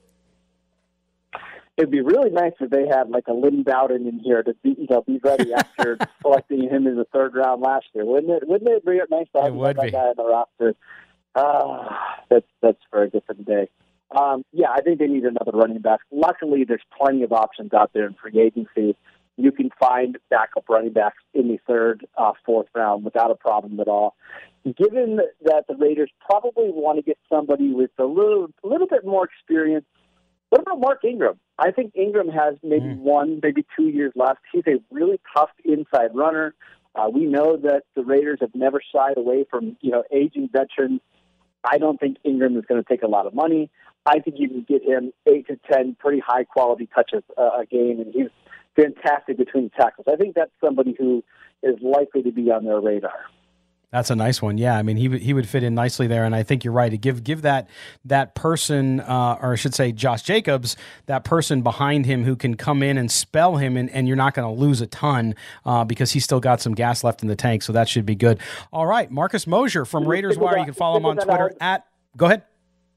It'd be really nice if they had like a Lynn Bowden in here to be, you know, be ready after selecting him in the third round last year. Wouldn't it? Wouldn't it be nice to have that be. guy on the roster? Uh, that's that's for a different day. Um, yeah, I think they need another running back. Luckily, there's plenty of options out there in free agency. You can find backup running backs in the third, uh, fourth round without a problem at all. Given that the Raiders probably want to get somebody with a little, a little bit more experience. What about Mark Ingram? I think Ingram has maybe mm. one, maybe two years left. He's a really tough inside runner. Uh, we know that the Raiders have never shied away from, you know, aging veterans. I don't think Ingram is going to take a lot of money. I think you can get him eight to ten pretty high-quality touches uh, a game, and he's fantastic between tackles. I think that's somebody who is likely to be on their radar. That's a nice one. Yeah, I mean, he would he would fit in nicely there, and I think you're right. To give give that that person, uh, or I should say, Josh Jacobs, that person behind him who can come in and spell him, and, and you're not going to lose a ton uh, because he's still got some gas left in the tank, so that should be good. All right, Marcus Mosher from Raiders Wire. You can follow him on Twitter at. Go ahead.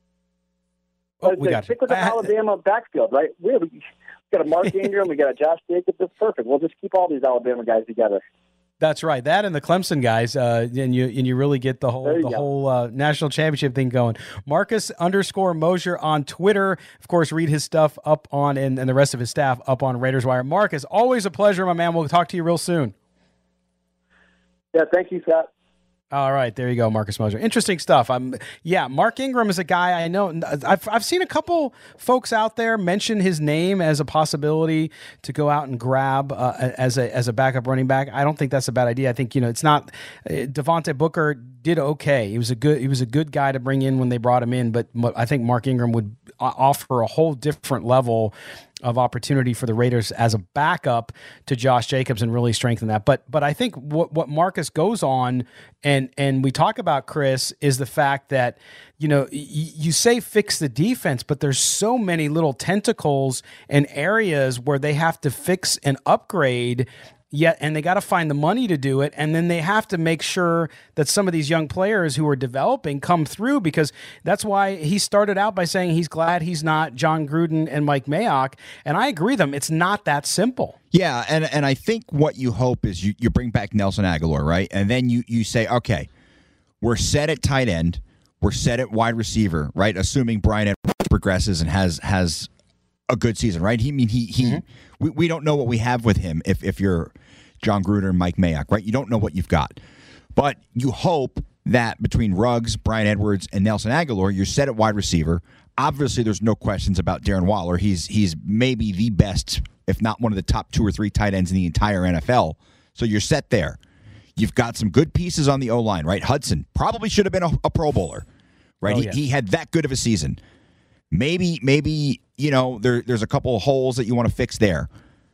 Oh, we got stick with the uh, Alabama backfield, right? We have, we got a Mark Ingram, we got a Josh Jacobs. That's perfect. We'll just keep all these Alabama guys together. That's right. That and the Clemson guys, uh, and you and you really get the whole the go. whole uh, national championship thing going. Marcus underscore Mosher on Twitter. Of course, read his stuff up on and, and the rest of his staff up on Raiders Wire. Marcus, always a pleasure, my man. We'll talk to you real soon. Yeah, thank you, Scott. All right, there you go, Marcus Mosher. Interesting stuff. I'm, yeah, Mark Ingram is a guy I know. I've I've seen a couple folks out there mention his name as a possibility to go out and grab uh, as a as a backup running back. I don't think that's a bad idea. I think you know it's not. Uh, Devontae Booker did okay. He was a good he was a good guy to bring in when they brought him in, but I think Mark Ingram would offer a whole different level of opportunity for the Raiders as a backup to Josh Jacobs and really strengthen that. But but I think what what Marcus goes on and and we talk about, Chris, is the fact that, you know, y- you say fix the defense, but there's so many little tentacles and areas where they have to fix and upgrade. Yet, and they got to find the money to do it, and then they have to make sure that some of these young players who are developing come through, because that's why he started out by saying he's glad he's not John Gruden and Mike Mayock, and I agree with him. It's not that simple. Yeah, and and I think what you hope is you, you bring back Nelson Aguilar, right? And then you, you say, okay, we're set at tight end, we're set at wide receiver, right? Assuming Bryan Edwards progresses and has has a good season, right? He I mean he he mm-hmm. we, we don't know what we have with him if if you're John Gruden and Mike Mayock, right? You don't know what you've got. But you hope that between Ruggs, Bryan Edwards, and Nelson Aguilar, you're set at wide receiver. Obviously, there's no questions about Darren Waller. He's he's maybe the best, if not one of the top two or three tight ends in the entire N F L. So you're set there. You've got some good pieces on the O-line, right? Hudson probably should have been a, a Pro Bowler, right? Oh, he, yeah. he had that good of a season. Maybe, maybe you know, there, there's a couple of holes that you want to fix there.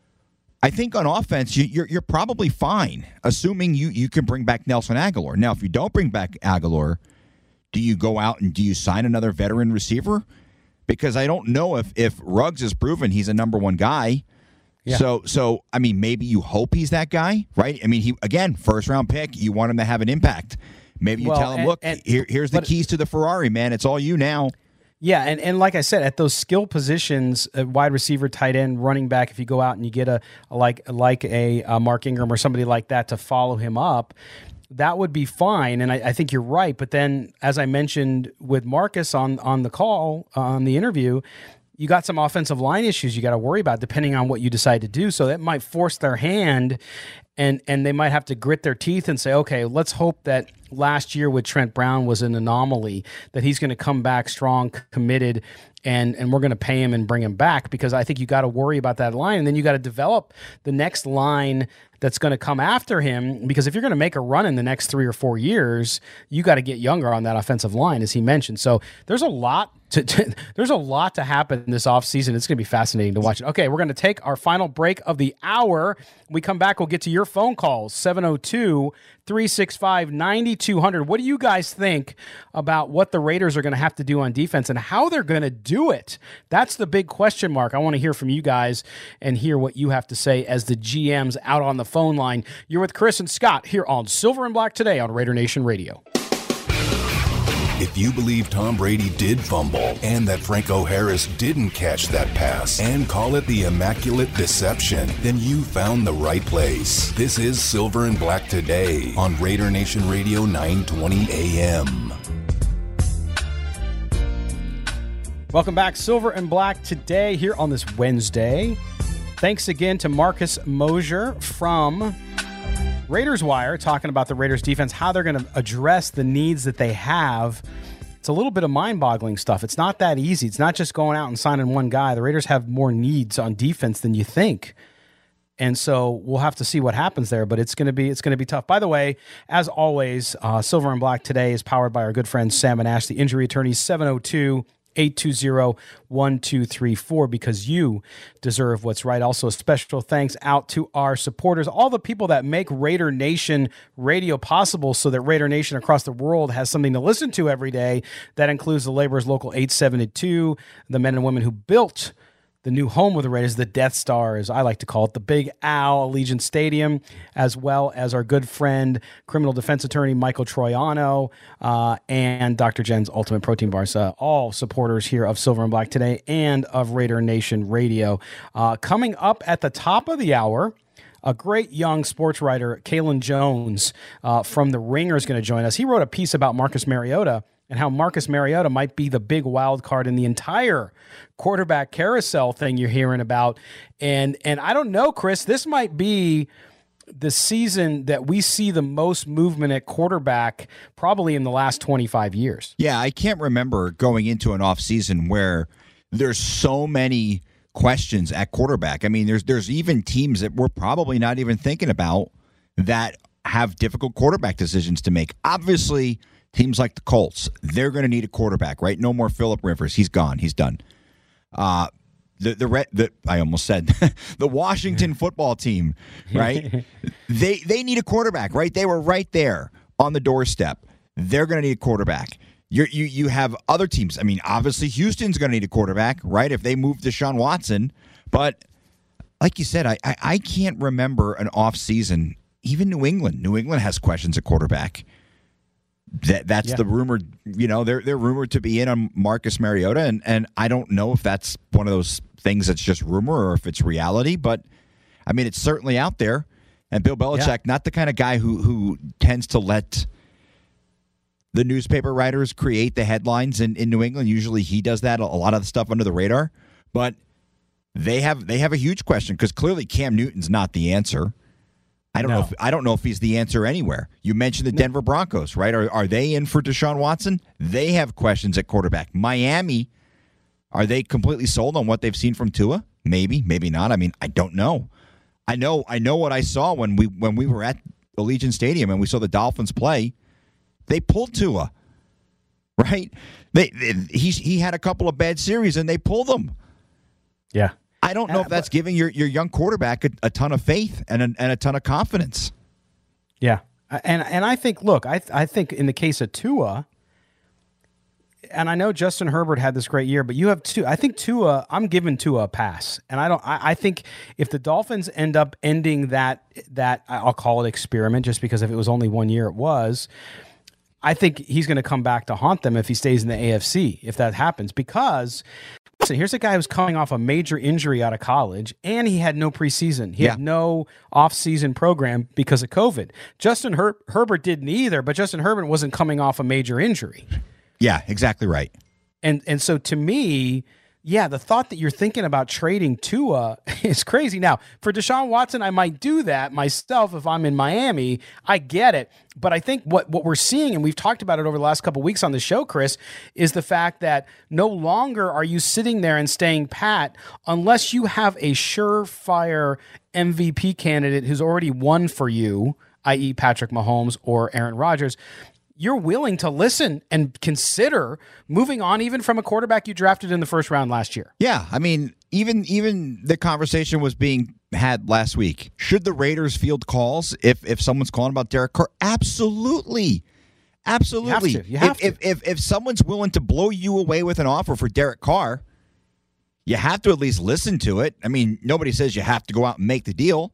I think on offense, you, you're you're probably fine, assuming you, you can bring back Nelson Aguilar. Now, if you don't bring back Aguilar, do you go out and do you sign another veteran receiver? Because I don't know if, if Ruggs has proven he's a number one guy. Yeah. So, so I mean, maybe you hope he's that guy, right? I mean, he again, first round pick, you want him to have an impact. Maybe you well, tell him, and, look, and, here, here's the but, keys to the Ferrari, man. It's all you now. Yeah, and, and like I said, at those skill positions, uh, wide receiver, tight end, running back, if you go out and you get a, a like like a, a Mark Ingram or somebody like that to follow him up, that would be fine. And I, I think you're right. But then, as I mentioned with Marcus on, on the call, uh, on the interview, you got some offensive line issues you got to worry about depending on what you decide to do. So that might force their hand, and and they might have to grit their teeth and say, okay, let's hope that last year with Trent Brown was an anomaly, that he's going to come back strong, committed, and and we're going to pay him and bring him back, because I think you got to worry about that line. And then you got to develop the next line that's going to come after him, because if you're going to make a run in the next three or four years, you got to get younger on that offensive line, as he mentioned. So there's a lot to, to there's a lot to happen this offseason. It's going to be fascinating to watch it. Okay, we're going to take our final break of the hour. When we come back, we'll get to your phone calls, seven oh two, three six five, nine two hundred. What do you guys think about what the Raiders are going to have to do on defense and how they're going to do it? That's the big question mark. I want to hear from you guys and hear what you have to say as the G Ms out on the phone line. You're with Chris and Scott here on Silver and Black Today on Raider Nation Radio. If you believe Tom Brady did fumble and that Franco Harris didn't catch that pass and call it the Immaculate Deception, then you found the right place. This is Silver and Black Today on Raider Nation Radio nine twenty A M. Welcome back, Silver and Black Today here on this Wednesday. Thanks again to Marcus Mosher from Raiders Wire, talking about the Raiders defense, how they're going to address the needs that they have. It's a little bit of mind-boggling stuff. It's not that easy. It's not just going out and signing one guy. The Raiders have more needs on defense than you think. And so we'll have to see what happens there, but it's going to be it's going to be tough. By the way, as always, uh, Silver and Black Today is powered by our good friend Sam and Ash, the injury attorneys, seven oh two, eight two zero, one two three four, because you deserve what's right. Also, a special thanks out to our supporters, all the people that make Raider Nation Radio possible so that Raider Nation across the world has something to listen to every day. That includes the Laborers Local eight seventy-two, the men and women who built the new home of the Raiders, the Death Star, as I like to call it, the Big Al Allegiant Stadium, as well as our good friend, criminal defense attorney Michael Troiano, uh, and Doctor Jen's Ultimate Protein Bars, uh, all supporters here of Silver and Black Today and of Raider Nation Radio. Uh, coming up at the top of the hour, a great young sports writer, Kalen Jones uh, from The Ringer, is going to join us. He wrote a piece about Marcus Mariota and how Marcus Mariota might be the big wild card in the entire quarterback carousel thing you're hearing about. And and I don't know, Chris, this might be the season that we see the most movement at quarterback probably in the last twenty-five years. Yeah, I can't remember going into an offseason where there's so many questions at quarterback. I mean, there's there's even teams that we're probably not even thinking about that have difficult quarterback decisions to make. Obviously, teams like the Colts, they're going to need a quarterback, right? No more Phillip Rivers. He's gone. He's done. Uh, the the the I almost said the Washington football team, right? they they need a quarterback, right? They were right there on the doorstep. They're going to need a quarterback. You're, you you have other teams. I mean, obviously Houston's going to need a quarterback, right? If they move Deshaun Watson, but like you said, I I, I can't remember an offseason. Even New England, New England has questions at quarterback. That that's yeah. the rumored, you know, they're they're rumored to be in on Marcus Mariota, and, and I don't know if that's one of those things that's just rumor or if it's reality, but I mean it's certainly out there. And Bill Belichick, yeah. not the kind of guy who who tends to let the newspaper writers create the headlines in, in New England. Usually he does that, a lot of the stuff under the radar. But they have they have a huge question because clearly Cam Newton's not the answer. I don't no. know if I don't know if he's the answer anywhere. You mentioned the no. Denver Broncos, right? Are are they in for Deshaun Watson? They have questions at quarterback. Miami, are they completely sold on what they've seen from Tua? Maybe, maybe not. I mean, I don't know. I know I know what I saw when we when we were at Allegiant Stadium and we saw the Dolphins play. They pulled Tua. Right? They, they he he had a couple of bad series and they pulled him. Yeah. I don't know uh, if that's but, giving your, your young quarterback a, a ton of faith and a, and a ton of confidence. Yeah, and and I think, look, I I think in the case of Tua, and I know Justin Herbert had this great year, but you have two. I think Tua, I'm giving Tua a pass, and I don't. I, I think if the Dolphins end up ending that that I'll call it experiment, just because if it was only one year, it was. I think he's going to come back to haunt them if he stays in the A F C, if that happens. Because, listen, here's a guy who's coming off a major injury out of college, and he had no preseason. He yeah. had no off-season program because of COVID. Justin Her- Herbert didn't either, but Justin Herbert wasn't coming off a major injury. Yeah, exactly right. And and so to me, yeah, the thought that you're thinking about trading Tua is crazy. Now, for Deshaun Watson, I might do that myself if I'm in Miami. I get it. But I think what, what we're seeing, and we've talked about it over the last couple of weeks on the show, Chris, is the fact that no longer are you sitting there and staying pat unless you have a surefire M V P candidate who's already won for you, that is. Patrick Mahomes or Aaron Rodgers. You're willing to listen and consider moving on even from a quarterback you drafted in the first round last year. Yeah, I mean, even even the conversation was being had last week. Should the Raiders field calls if if someone's calling about Derek Carr? Absolutely. Absolutely. You have to. You have if, if, if, if someone's willing to blow you away with an offer for Derek Carr, you have to at least listen to it. I mean, nobody says you have to go out and make the deal,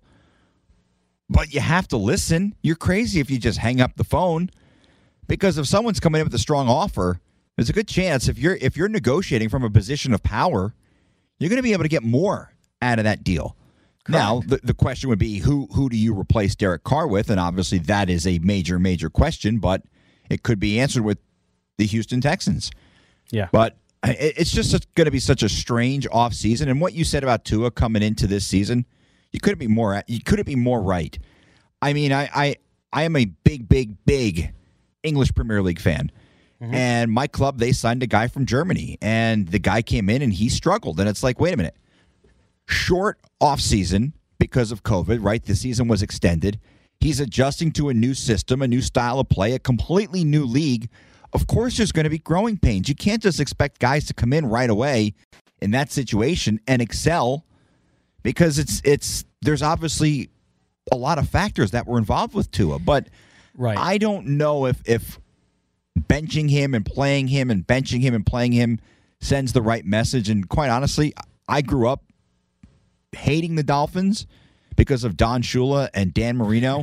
but you have to listen. You're crazy if you just hang up the phone. Because if someone's coming in with a strong offer, there's a good chance if you're if you're negotiating from a position of power, you're going to be able to get more out of that deal. Correct. Now, the, the question would be, who who do you replace Derek Carr with? And obviously that is a major, major question, but it could be answered with the Houston Texans. Yeah. But it, it's just going to be such a strange offseason. And what you said about Tua coming into this season, you couldn't be more you couldn't be more right. I mean, I I, I am a big, big, big English Premier League fan. Mm-hmm. And my club, they signed a guy from Germany, and the guy came in and he struggled. And it's like, wait a minute. Short off season because of COVID, right? The season was extended. He's adjusting to a new system, a new style of play, a completely new league. Of course, there's going to be growing pains. You can't just expect guys to come in right away in that situation and excel because it's it's there's obviously a lot of factors that were involved with Tua. But right. I don't know if if benching him and playing him and benching him and playing him sends the right message. And quite honestly, I grew up hating the Dolphins because of Don Shula and Dan Marino.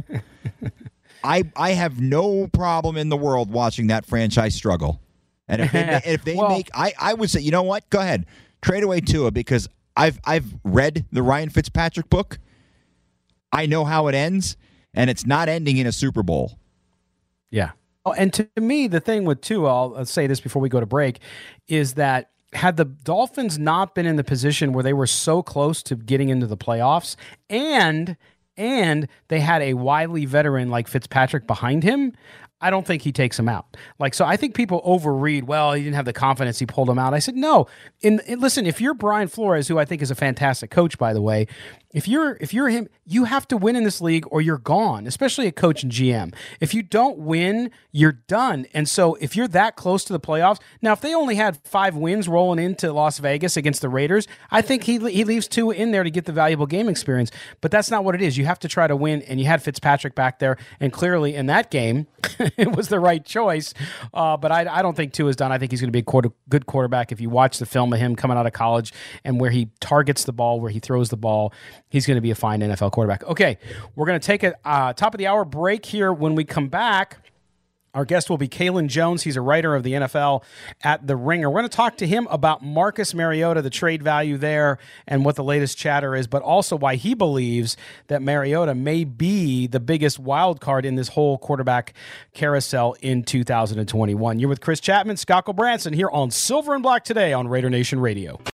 I I have no problem in the world watching that franchise struggle. And if they, if they well, make, I, I would say, you know what? Go ahead, trade away Tua because I've I've read the Ryan Fitzpatrick book. I know how it ends, and it's not ending in a Super Bowl. Yeah. Oh, and to me, the thing with Tua, I'll, I'll say this before we go to break, is that had the Dolphins not been in the position where they were so close to getting into the playoffs, and and they had a wily veteran like Fitzpatrick behind him, I don't think he takes him out. Like, so I think people overread, well, he didn't have the confidence, he pulled him out. I said, no. In, in listen, if you're Brian Flores, who I think is a fantastic coach, by the way, if you're if you're him, you have to win in this league or you're gone, especially a coach and G M. If you don't win, you're done. And so if you're that close to the playoffs, now if they only had five wins rolling into Las Vegas against the Raiders, I think he he leaves two in there to get the valuable game experience. But that's not what it is. You have to try to win, and you had Fitzpatrick back there, and clearly in that game, it was the right choice. Uh, but I, I don't think Tua's done. I think he's going to be a quarter, good quarterback. If you watch the film of him coming out of college and where he targets the ball, where he throws the ball, he's going to be a fine N F L quarterback. Okay, we're going to take a uh, top of the hour break here. When we come back, our guest will be Kalen Jones. He's a writer of the N F L at The Ringer. We're going to talk to him about Marcus Mariota, the trade value there, and what the latest chatter is, but also why he believes that Mariota may be the biggest wild card in this whole quarterback carousel in two thousand twenty-one. You're with Chris Chapman, Scott Branson here on Silver and Black today on Raider Nation Radio.